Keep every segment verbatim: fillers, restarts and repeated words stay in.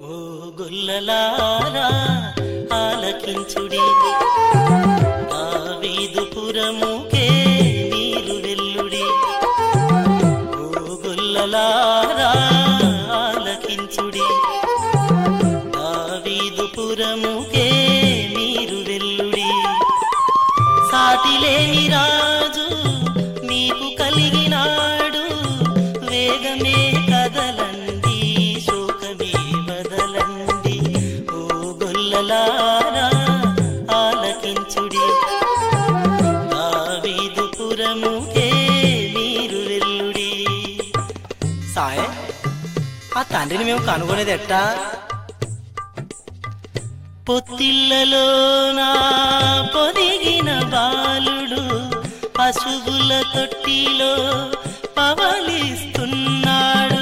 ఓ గొల్లలారా ఆలకించుడి, దావీదుపురముకే మీరు వెల్లుడి. ఓ గొల్లలారా ఆలకించుడి, దావీదుపురముకే మీరు వెల్లుడి. సాటిలేని రాజు మీకు కలిగినాడు, వేగమే కదలండి, శోకమే వదలండి. ఓ గొల్లలారా ఆలకించుడి, దావీదుపురముకే మీరు వెల్లుడి. సాయ్, ఆ తండ్రిని మేము కనుగొనేది ఎట్టా? పొత్తిళ్లలోనా పొదిగిన బాలుడు పశువుల తొట్టిలో పవలిస్తున్నాడు.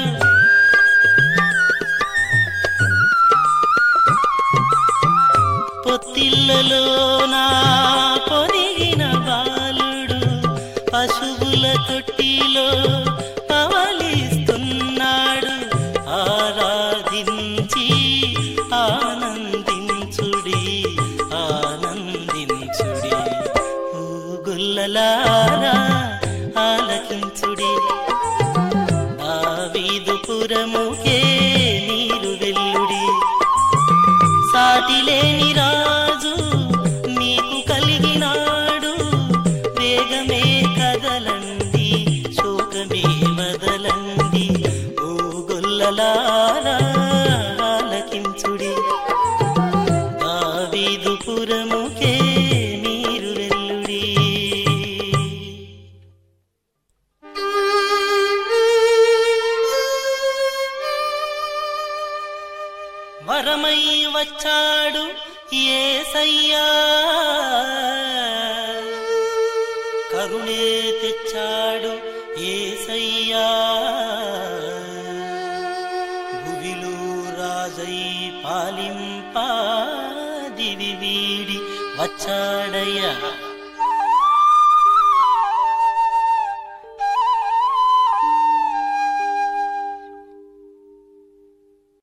పొత్తిళ్లలోనా పొదిగిన బాలుడు పశువుల తొట్టిలో పవలిస్తున్నాడు. ఆరాధించి ఆనందించుడి, ఆనందించుడి. ఓ గొల్లలారా ఆలకించుడి, దావీదుపురముకే మీరు వెల్లుడి. సాటిలేని రాజు మీకు కలిగినాడు, వేగమే కదలండి, శోకమే వదలండి. ఓ గొల్లలారా ఆలకించుడి, దావీదుపురముకే మీరు వెల్లుడి. వరమై వచ్చాడు యేసయ్యా, కరుణే తెచ్చాడు యేసయ్యా. భువిలో రాజై పాలింపా దివి వీడి వచ్చాడయ్యా.